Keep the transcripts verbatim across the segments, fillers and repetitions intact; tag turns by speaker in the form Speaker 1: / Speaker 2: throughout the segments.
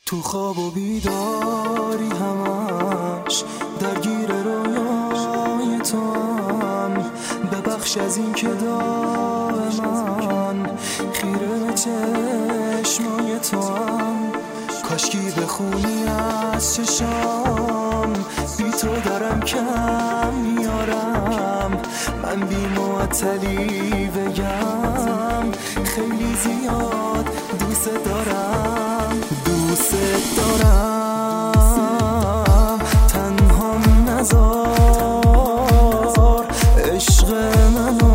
Speaker 1: تو خواب و بیداری همش درگیر رویای تو هم، ببخش از این که دائما خیره به چشمای تو هم. کاشکی بخونی از چشام، بی تو دارم کم میارم. من بی معطلی بگم خیلی زیاد دوست دارم، دوست دارم. تنها نذار عشق منو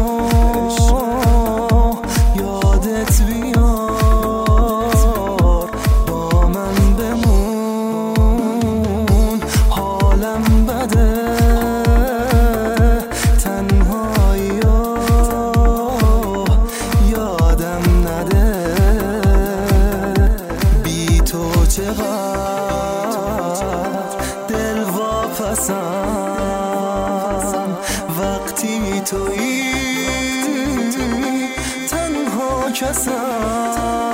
Speaker 1: یادت بیار، با من بمون حالم بده. تنهایی یادم نده، بی تو چقدر دل واپسم. وقتی تویی تنها کسم.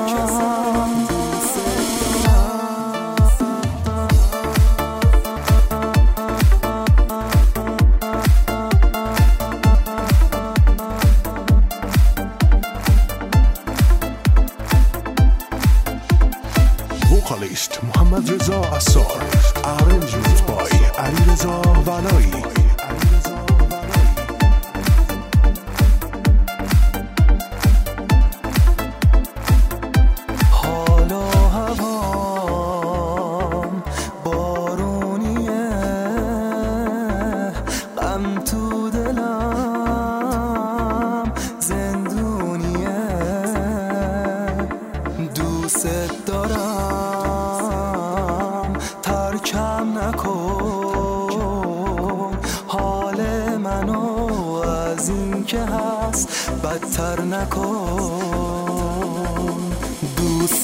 Speaker 2: Vocalist محمد رضا عصار. Arrangement by علیرضا ولایی.
Speaker 1: حالا هوام بارونیه، غم تو دلم زندونیه. دوست دارم ترکم نکن، حال منو از این که هست بدتر نکن. دوست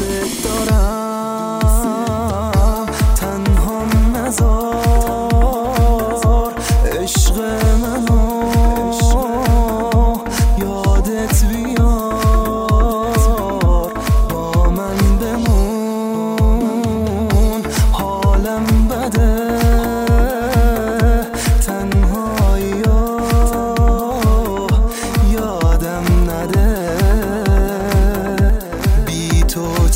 Speaker 1: دارم تنها نذار عشق منو یادت بیار، با من بمون حالم بده. تنهایی یادم نده، بی تو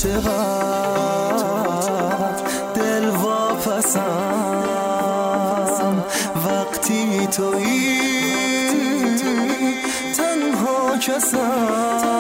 Speaker 1: چقدر دل واپسم. وقتی تویی تنها کسم.